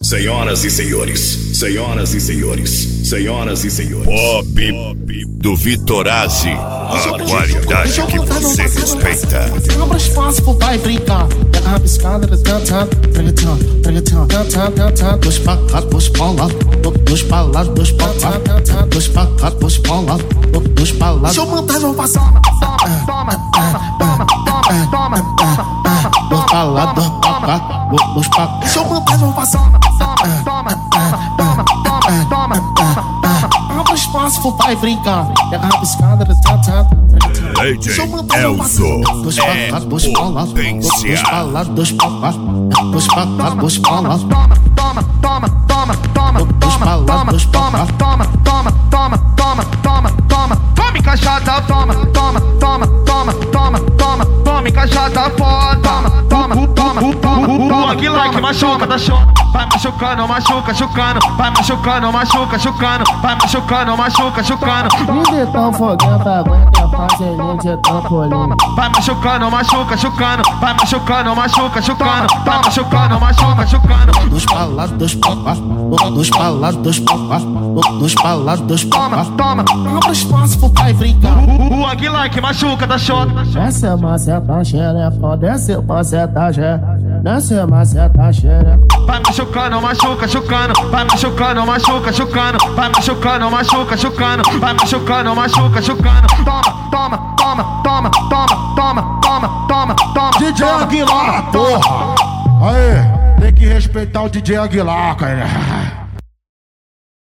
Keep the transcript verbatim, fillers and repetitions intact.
Senhoras e senhores, senhoras e senhores, senhoras e senhores. Pop do Vitorazzi, a qualidade que você respeita. Abra espaço pro pai brincar. Pega a rabiscada, cantando, pregatão, pregatão, cantando, cantando. Dois pra cá, dois pra lá, dois pra lá, dois pra cá, dois pra cá, dois pra lá, dois pra lá. Deixa eu mandar, vou passar. Toma, toma, toma, toma, toma, toma. Dois pra lá, dois pra cá, dois pra cá. Deixa eu mandar, vou passar. Toma, toma, toma, toma, toma, toma. Abra espaço pro pai brincar. Pega a rabiscada, cantando. Legend Elzo é potência. potência. Dois pra lá, dois pra cá, dois pra lá. Toma, toma, toma, toma, toma, toma, toma, toma, toma, toma, toma, toma, toma, tome cachaça, toma, toma, toma, toma, toma, toma, tome cachaça, foda, toma, toma, toma, toma, toma, que like machuca, da show, vai machucando, machuca, chucando, vai machucando, machuca, chucando, vai machucando, machuca, chucando. Me tão foguenta, aguenta fazer de trampolim. Vai machucando, machuca, chucando, vai machucando, machuca, chucando, vai machucando, machuca, chucando. Dois pra lá, dois pra cá, dois pra lá, dois pra cá, dois pra lá, dois pra cá. Toma, abra espaço pro pai brincar. O Aguilar que machuca da shot. Desce a maceta xerefa, desce a maceta xerefa, desce a maceta xerefa. Vai machucando, machuca, chucando, vai machucando, machuca, chucando, vai machucando, machuca, chucando, vai machucando, machuca, chucando. Toma, toma, toma, toma, toma, toma, toma, toma. D J Aguilar, porra! Aê, tem que respeitar o D J Aguilar, cara.